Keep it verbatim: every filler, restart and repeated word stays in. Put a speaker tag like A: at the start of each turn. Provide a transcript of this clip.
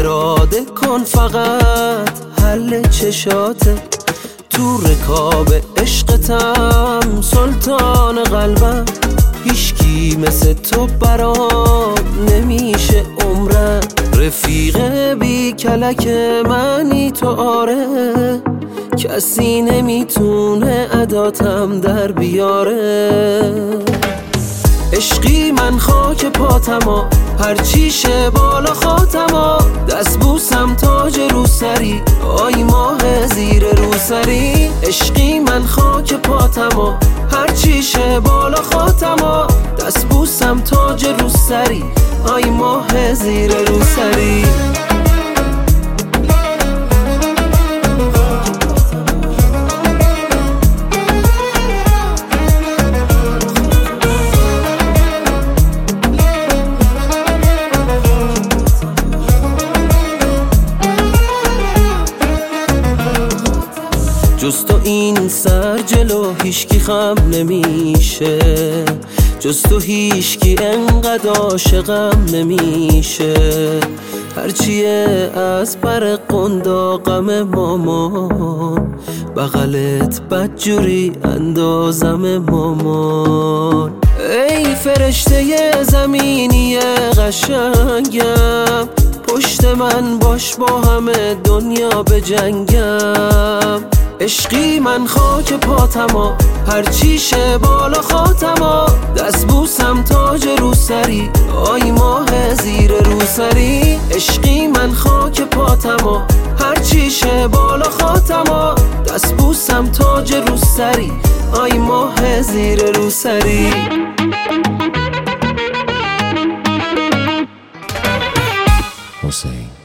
A: اراده کن فقط حل چشاته، تو رکاب عشقتم سلطان قلبم، هیچکی مثل تو برام نمیشه عمرم، رفیق بی کلک منی تو آره، کسی نمیتونه عداتم در بیاره، عشقی من خاک پاتما هرچی شه بالا خاتما، دست بوسم تاج رو سری آی ماه زیر رو سری، عشقی من خاک پاتما هرچی شه بالا خاتما، دست بوسم تاج رو سری آی ماه زیر رو سری. جز تو این سر جلو هیچکی خم نمیشه، جز تو هیچکی انقدر عاشقم نمیشه، هرچیه از بر قنداقم مامان، بغلت بدجوری اندازم مامان، ای فرشته زمینی قشنگم، پشت من باش با همه دنیا بجنگم، عشقی من خاک پاتما هرچی شه بالا خاتما، دست بوسم تاج رو سری آی ماه زیر رو سری، عشقی من خاک پاتما هرچی شه بالا خاتما، دست بوسم تاج رو سری آی ماه زیر رو سری.
B: حسین